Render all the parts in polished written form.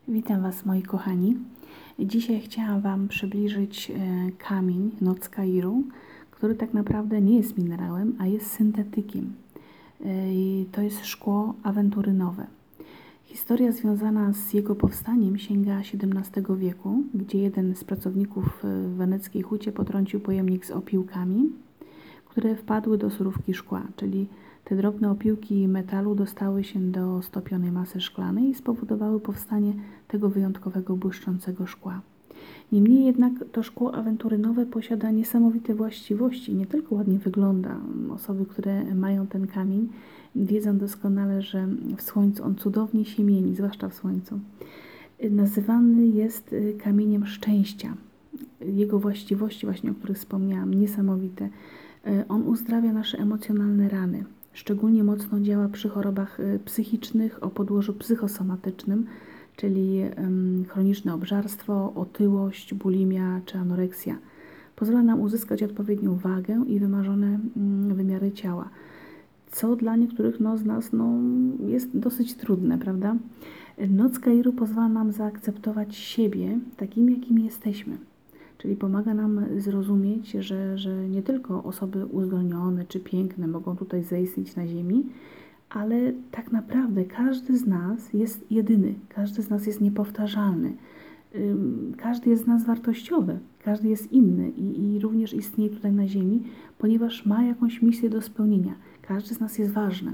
Witam Was, moi kochani. Dzisiaj chciałam Wam przybliżyć kamień Noc Kairu, który tak naprawdę nie jest minerałem, a jest syntetykiem. To jest szkło awenturynowe. Historia związana z jego powstaniem sięga XVII wieku, gdzie jeden z pracowników w weneckiej hucie potrącił pojemnik z opiłkami, które wpadły do surówki szkła, czyli te drobne opiłki metalu dostały się do stopionej masy szklanej i spowodowały powstanie tego wyjątkowego, błyszczącego szkła. Niemniej jednak to szkło awenturynowe posiada niesamowite właściwości, nie tylko ładnie wygląda. Osoby, które mają ten kamień, wiedzą doskonale, że w słońcu on cudownie się mieni, zwłaszcza w słońcu. Nazywany jest kamieniem szczęścia. Jego właściwości, właśnie o których wspomniałam, niesamowite. On uzdrawia nasze emocjonalne rany. Szczególnie mocno działa przy chorobach psychicznych o podłożu psychosomatycznym, czyli chroniczne obżarstwo, otyłość, bulimia czy anoreksja. Pozwala nam uzyskać odpowiednią wagę i wymarzone wymiary ciała, co dla niektórych z nas jest dosyć trudne, prawda? Noc Kairu pozwala nam zaakceptować siebie takim, jakim jesteśmy. Czyli pomaga nam zrozumieć, że nie tylko osoby uzdolnione czy piękne mogą tutaj zaistnieć na ziemi, ale tak naprawdę każdy z nas jest jedyny, każdy z nas jest niepowtarzalny, każdy jest z nas wartościowy, każdy jest inny i również istnieje tutaj na ziemi, ponieważ ma jakąś misję do spełnienia. Każdy z nas jest ważny.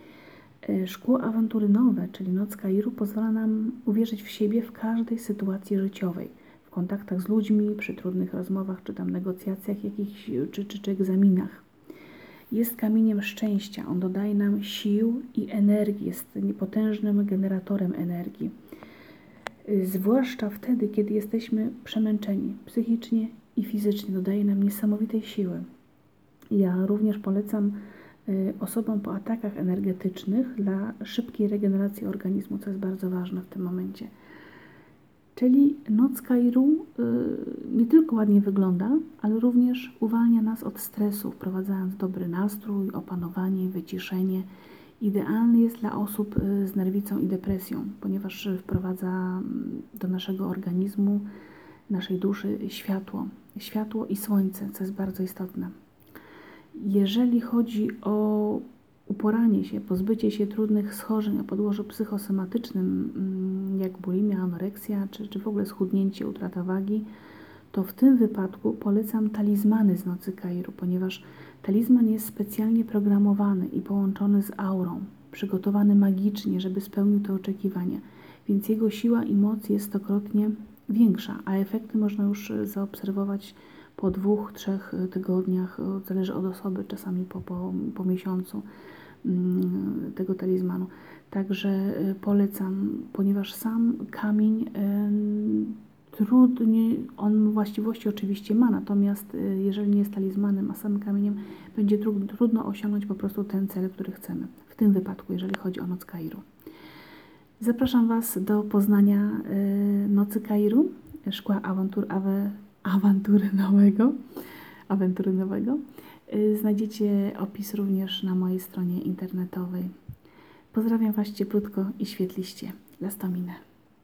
Szkło awenturynowe, czyli Noc Kairu, pozwala nam uwierzyć w siebie w każdej sytuacji życiowej. W kontaktach z ludźmi, przy trudnych rozmowach, czy tam negocjacjach jakichś, czy egzaminach. Jest kamieniem szczęścia. On dodaje nam sił i energii. Jest potężnym generatorem energii. Zwłaszcza wtedy, kiedy jesteśmy przemęczeni psychicznie i fizycznie. Dodaje nam niesamowitej siły. Ja również polecam osobom po atakach energetycznych dla szybkiej regeneracji organizmu, co jest bardzo ważne w tym momencie. Czyli Noc Kairu nie tylko ładnie wygląda, ale również uwalnia nas od stresu, wprowadzając dobry nastrój, opanowanie, wyciszenie. Idealny jest dla osób z nerwicą i depresją, ponieważ wprowadza do naszego organizmu, naszej duszy światło i słońce, co jest bardzo istotne. Jeżeli chodzi o uporanie się, pozbycie się trudnych schorzeń o podłożu psychosomatycznym, jak bulimia, anoreksja, czy w ogóle schudnięcie, utrata wagi, to w tym wypadku polecam talizmany z Nocy Kairu, ponieważ talizman jest specjalnie programowany i połączony z aurą, przygotowany magicznie, żeby spełnił te oczekiwania, więc jego siła i moc jest stokrotnie większa, a efekty można już zaobserwować po 2-3 tygodniach, zależy od osoby, czasami po miesiącu tego talizmanu. Także polecam, ponieważ sam kamień on właściwości oczywiście ma, natomiast jeżeli nie jest talizmanem, a samym kamieniem, będzie trudno osiągnąć po prostu ten cel, który chcemy. W tym wypadku, jeżeli chodzi o Noc Kairu. Zapraszam Was do poznania Nocy Kairu, szkła awenturynowego. Znajdziecie opis również na mojej stronie internetowej. Pozdrawiam Was cieplutko i świetliście. Lastomina.